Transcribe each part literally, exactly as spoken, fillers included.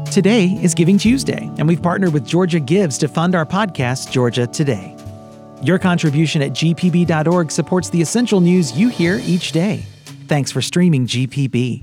Today is Giving Tuesday, and we've partnered with Georgia Gives to fund our podcast, Georgia Today. Your contribution at G P B dot org supports the essential news you hear each day. Thanks for streaming G P B.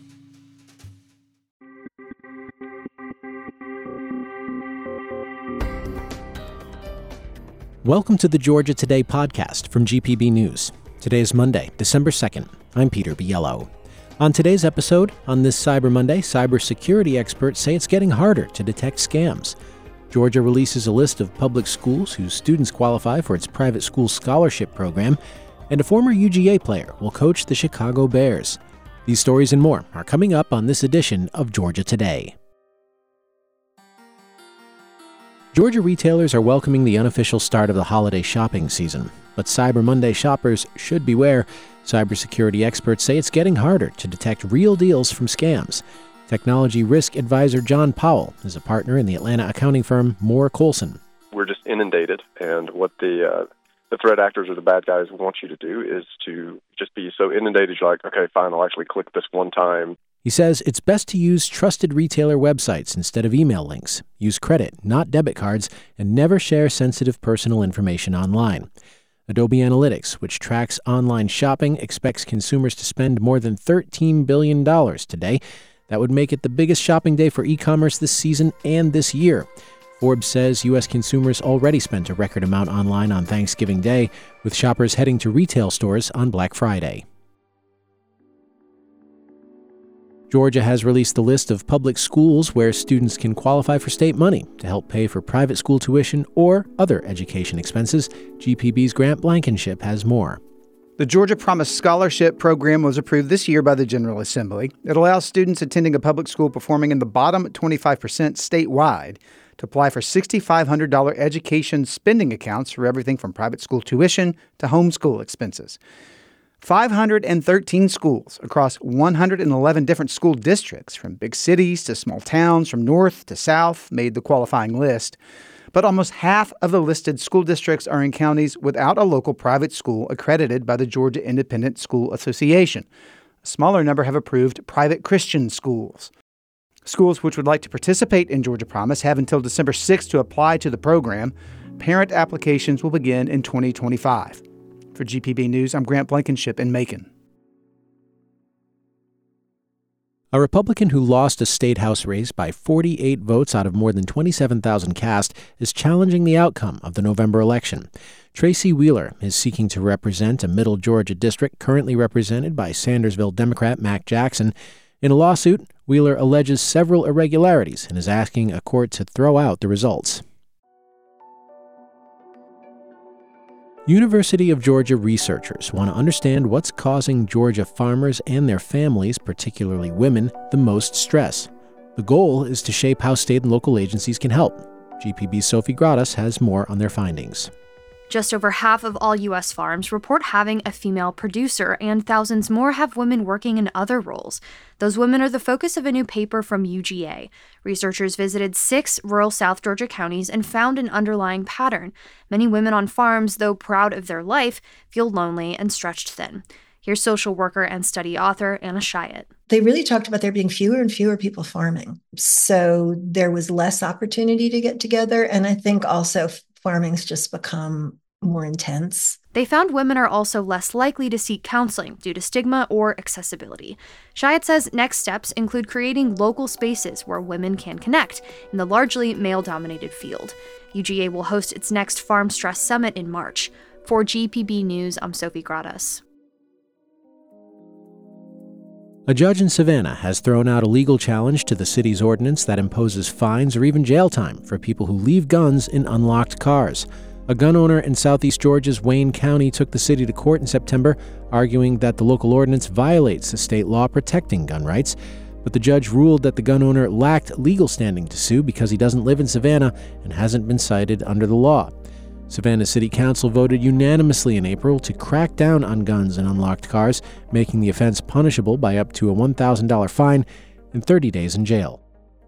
Welcome to the Georgia Today podcast from G P B News. Today is Monday, December second. I'm Peter Biello. On today's episode, on this Cyber Monday, cybersecurity experts say it's getting harder to detect scams. Georgia releases a list of public schools whose students qualify for its private school scholarship program, and a former U G A player will coach the Chicago Bears. These stories and more are coming up on this edition of Georgia Today. Georgia retailers are welcoming the unofficial start of the holiday shopping season, but Cyber Monday shoppers should beware. Cybersecurity experts say it's getting harder to detect real deals from scams. Technology risk advisor John Powell is a partner in the Atlanta accounting firm Moore Coulson. We're just inundated, and what the uh, the threat actors or the bad guys want you to do is to just be so inundated you're like, okay, fine, I'll actually click this one time. He says it's best to use trusted retailer websites instead of email links. Use credit, not debit cards, and never share sensitive personal information online. Adobe Analytics, which tracks online shopping, expects consumers to spend more than thirteen billion dollars today. That would make it the biggest shopping day for e-commerce this season and this year. Forbes says U S consumers already spent a record amount online on Thanksgiving Day, with shoppers heading to retail stores on Black Friday. Georgia has released a list of public schools where students can qualify for state money to help pay for private school tuition or other education expenses. G P B's Grant Blankenship has more. The Georgia Promise Scholarship Program was approved this year by the General Assembly. It allows students attending a public school performing in the bottom twenty-five percent statewide to apply for six thousand five hundred dollars education spending accounts for everything from private school tuition to homeschool expenses. five hundred thirteen schools across one hundred eleven different school districts, from big cities to small towns, from north to south, made the qualifying list. But almost half of the listed school districts are in counties without a local private school accredited by the Georgia Independent School Association. A smaller number have approved private Christian schools. Schools which would like to participate in Georgia Promise have until December sixth to apply to the program. Parent applications will begin in twenty twenty-five. For G P B News, I'm Grant Blankenship in Macon. A Republican who lost a state house race by forty-eight votes out of more than twenty-seven thousand cast is challenging the outcome of the November election. Tracy Wheeler is seeking to represent a middle Georgia district currently represented by Sandersville Democrat Mac Jackson. In a lawsuit, Wheeler alleges several irregularities and is asking a court to throw out the results. University of Georgia researchers want to understand what's causing Georgia farmers and their families, particularly women, the most stress. The goal is to shape how state and local agencies can help. G P B's Sophie Gradas has more on their findings. Just over half of all U S farms report having a female producer, and thousands more have women working in other roles. Those women are the focus of a new paper from U G A. Researchers visited six rural South Georgia counties and found an underlying pattern. Many women on farms, though proud of their life, feel lonely and stretched thin. Here's social worker and study author Anna Chiat. They really talked about there being fewer and fewer people farming. So there was less opportunity to get together. And I think also farming's just become more intense. They found women are also less likely to seek counseling due to stigma or accessibility. Chiat says next steps include creating local spaces where women can connect in the largely male-dominated field. U G A will host its next Farm Stress Summit in March. For G P B News, I'm Sophie Gradas. A judge in Savannah has thrown out a legal challenge to the city's ordinance that imposes fines or even jail time for people who leave guns in unlocked cars. A gun owner in southeast Georgia's Wayne County took the city to court in September, arguing that the local ordinance violates the state law protecting gun rights. But the judge ruled that the gun owner lacked legal standing to sue because he doesn't live in Savannah and hasn't been cited under the law. Savannah City Council voted unanimously in April to crack down on guns in unlocked cars, making the offense punishable by up to a one thousand dollars fine and thirty days in jail.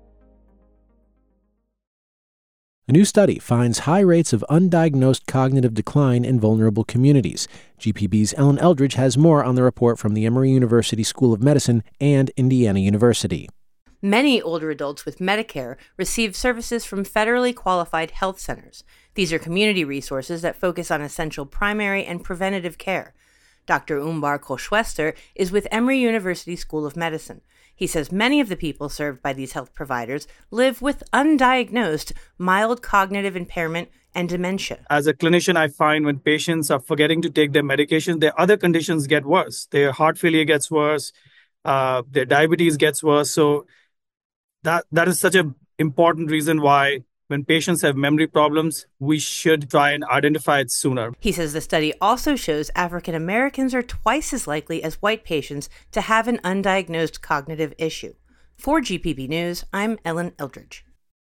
A new study finds high rates of undiagnosed cognitive decline in vulnerable communities. G P B's Ellen Eldridge has more on the report from the Emory University School of Medicine and Indiana University. Many older adults with Medicare receive services from federally qualified health centers. These are community resources that focus on essential primary and preventative care. Doctor Umbar Koshwester is with Emory University School of Medicine. He says many of the people served by these health providers live with undiagnosed mild cognitive impairment and dementia. As a clinician, I find when patients are forgetting to take their medications, their other conditions get worse. Their heart failure gets worse, uh, their diabetes gets worse. So that that is such an important reason why when patients have memory problems, we should try and identify it sooner. He says the study also shows African Americans are twice as likely as white patients to have an undiagnosed cognitive issue. For G P B News, I'm Ellen Eldridge.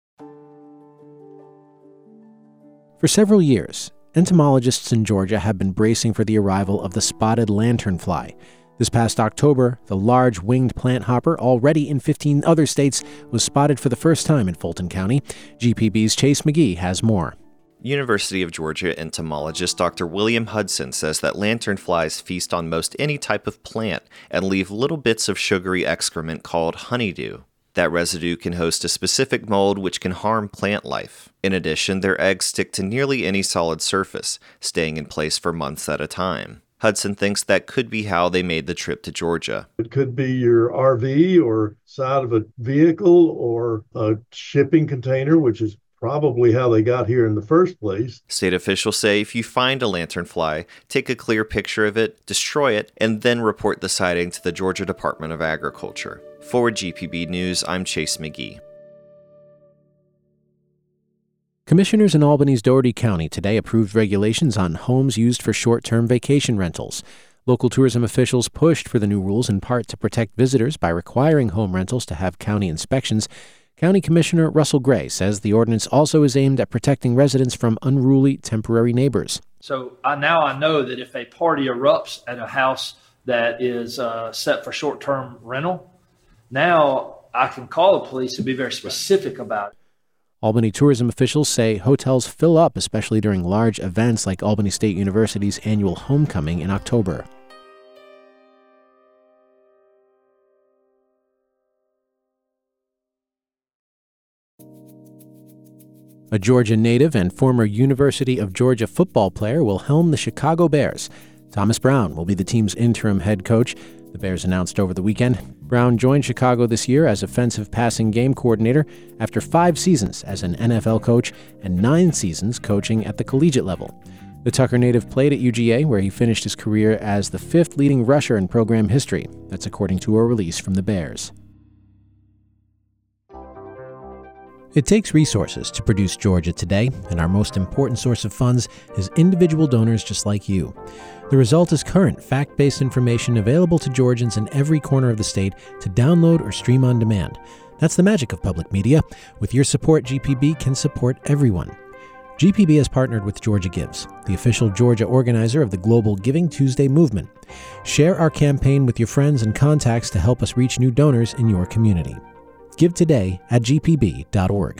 For several years, entomologists in Georgia have been bracing for the arrival of the spotted lanternfly. This past October, the large winged plant hopper, already in fifteen other states, was spotted for the first time in Fulton County. G P B's Chase McGee has more. University of Georgia entomologist Doctor William Hudson says that lanternflies feast on most any type of plant and leave little bits of sugary excrement called honeydew. That residue can host a specific mold which can harm plant life. In addition, their eggs stick to nearly any solid surface, staying in place for months at a time. Hudson thinks that could be how they made the trip to Georgia. It could be your R V or side of a vehicle or a shipping container, which is probably how they got here in the first place. State officials say if you find a lanternfly, take a clear picture of it, destroy it, and then report the sighting to the Georgia Department of Agriculture. For G P B News, I'm Chase McGee. Commissioners in Albany's Dougherty County today approved regulations on homes used for short-term vacation rentals. Local tourism officials pushed for the new rules in part to protect visitors by requiring home rentals to have county inspections. County Commissioner Russell Gray says the ordinance also is aimed at protecting residents from unruly temporary neighbors. So I, now I know that if a party erupts at a house that is uh, set for short-term rental, now I can call the police and be very specific about it. Albany tourism officials say hotels fill up, especially during large events like Albany State University's annual homecoming in October. A Georgia native and former University of Georgia football player will helm the Chicago Bears. Thomas Brown will be the team's interim head coach. The Bears announced over the weekend. Brown joined Chicago this year as offensive passing game coordinator after five seasons as an N F L coach and nine seasons coaching at the collegiate level. The Tucker native played at U G A, where he finished his career as the fifth leading rusher in program history. That's according to a release from the Bears. It takes resources to produce Georgia Today, and our most important source of funds is individual donors just like you. The result is current, fact-based information available to Georgians in every corner of the state to download or stream on demand. That's the magic of public media. With your support, G P B can support everyone. G P B has partnered with Georgia Gives, the official Georgia organizer of the Global Giving Tuesday movement. Share our campaign with your friends and contacts to help us reach new donors in your community. Give today at G P B dot org.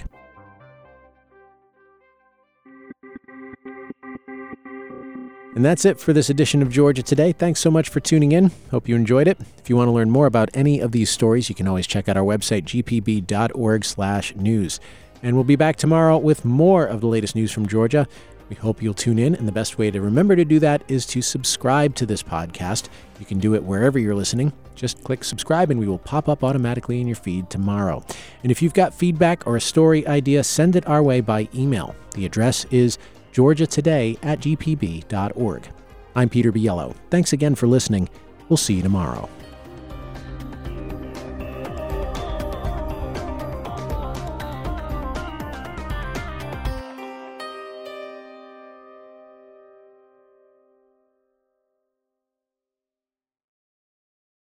And that's it for this edition of Georgia Today. Thanks so much for tuning in. Hope you enjoyed it. If you want to learn more about any of these stories, you can always check out our website, G P B dot org slash news. And we'll be back tomorrow with more of the latest news from Georgia. We hope you'll tune in, and the best way to remember to do that is to subscribe to this podcast. You can do it wherever you're listening. Just click subscribe and we will pop up automatically in your feed tomorrow. And if you've got feedback or a story idea, send it our way by email. The address is georgia today at G P B dot org. I'm Peter Biello. Thanks again for listening. We'll see you tomorrow.